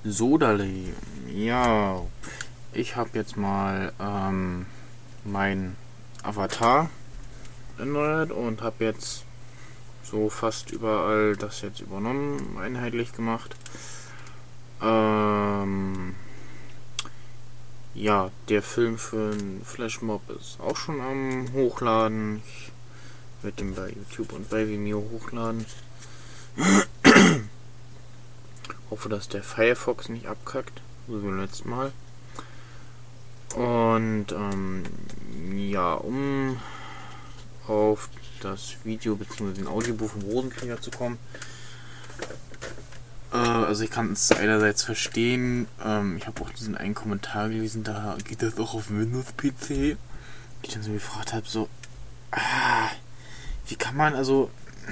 Sodale, ja, ich habe jetzt mal mein Avatar erneuert und habe jetzt so fast überall das jetzt übernommen, einheitlich gemacht. Ja, der Film für den Flashmob ist auch schon am Hochladen. Ich werde den bei YouTube und bei Vimeo hochladen. Hoffe, dass der Firefox nicht abkackt, so wie beim letzten Mal. Und ja, um auf das Video bzw. den Audiobuch vom Rosenkrieger zu kommen. Also ich kann es einerseits verstehen. Ich habe auch diesen einen Kommentar gelesen, da geht das auch auf Windows-PC. Die ich dann so gefragt habe, so, wie kann man auf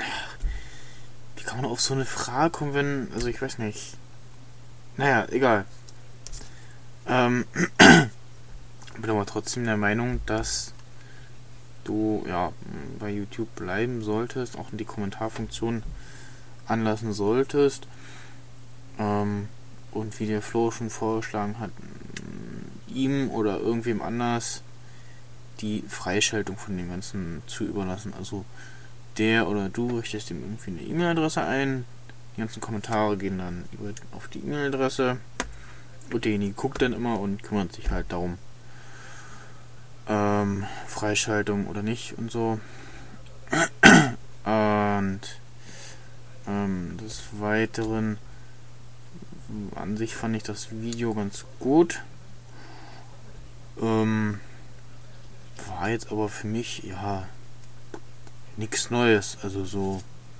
so eine Frage kommen, wenn, also ich weiß nicht. Naja, egal. Bin aber trotzdem der Meinung, dass du ja bei YouTube bleiben solltest, auch in die Kommentarfunktion anlassen solltest. Und wie der Flo schon vorgeschlagen hat, ihm oder irgendwem anders die Freischaltung von dem Ganzen zu überlassen. Also der oder du richtest ihm irgendwie eine E-Mail-Adresse ein, die ganzen Kommentare gehen dann auf die E-Mail-Adresse und derjenige guckt dann immer und kümmert sich halt darum, Freischaltung oder nicht und so. Und des Weiteren, an sich fand ich das Video ganz gut. War jetzt aber für mich, ja, nichts Neues. Also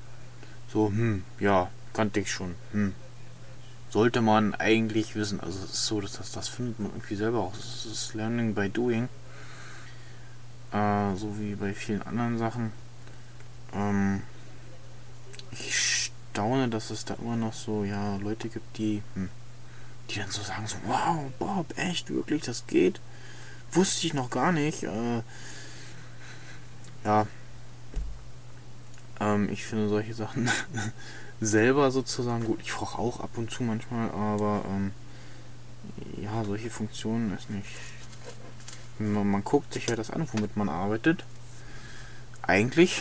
ja, kannte ich schon. Sollte man eigentlich wissen. Also es ist so, dass das findet man irgendwie selber auch. Es ist Learning by Doing. So wie bei vielen anderen Sachen. Ich staune, dass es da immer noch so, ja, Leute gibt, die dann so sagen, so, wow, Bob, echt, wirklich, das geht? Wusste ich noch gar nicht. Ja, ich finde solche Sachen selber sozusagen gut. Ich frage auch ab und zu manchmal, aber ja, solche Funktionen ist nicht. Man guckt sich ja das an, womit man arbeitet. Eigentlich.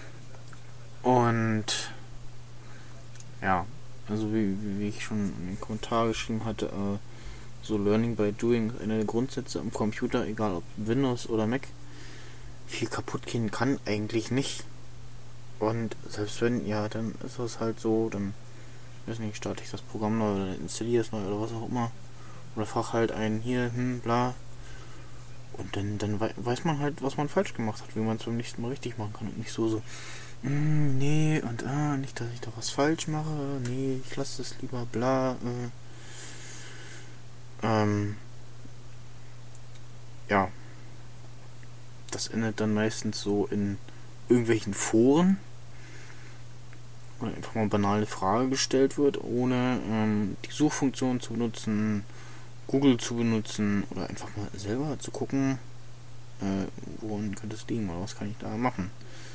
Und ja, also wie ich schon in den Kommentar geschrieben hatte, so Learning by Doing ist einer der Grundsätze am Computer, egal ob Windows oder Mac. Viel kaputt gehen kann eigentlich nicht. Und selbst wenn, ja, dann ist das halt so, dann, weiß nicht, starte ich das Programm neu oder installiere es neu oder was auch immer. Oder frage halt einen hier, bla. Und dann weiß man halt, was man falsch gemacht hat, wie man es beim nächsten Mal richtig machen kann. Und nicht so, nee, und nicht, dass ich da was falsch mache, nee, ich lasse das lieber, bla, ja. Das endet dann meistens so in irgendwelchen Foren, wo einfach mal banal eine Frage gestellt wird, ohne die Suchfunktion zu benutzen, Google zu benutzen oder einfach mal selber zu gucken, woran könnte es liegen oder was kann ich da machen.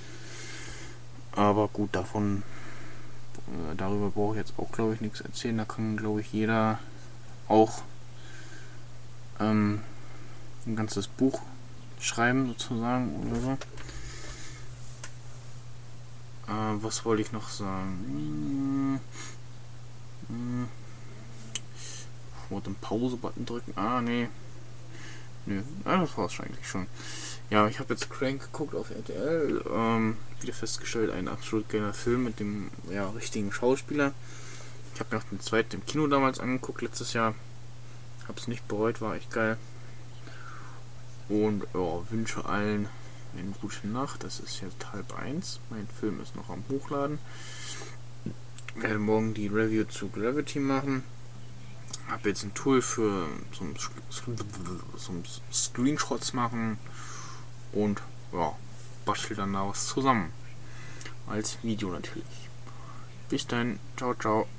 Aber gut, darüber brauche ich jetzt auch, glaube ich, nichts erzählen. Da kann, glaube ich, jeder auch ein ganzes Buch schreiben, sozusagen, oder so. Was wollte ich noch sagen? Ich wollte den Pause-Button drücken. Nee. Nö, das war es eigentlich schon. Ja, ich habe jetzt Crank geguckt auf RTL. Wieder festgestellt, ein absolut geiler Film mit dem richtigen Schauspieler. Ich habe mir auch den zweiten im Kino damals angeguckt, letztes Jahr. Hab's nicht bereut, war echt geil. Und wünsche allen eine gute Nacht. Das ist jetzt 12:30. Mein Film ist noch am Hochladen. Werde morgen die Review zu Gravity machen. Habe jetzt ein Tool für zum Screenshots machen. Und ja, bastel dann da was zusammen. Als Video natürlich. Bis dann. Ciao, ciao.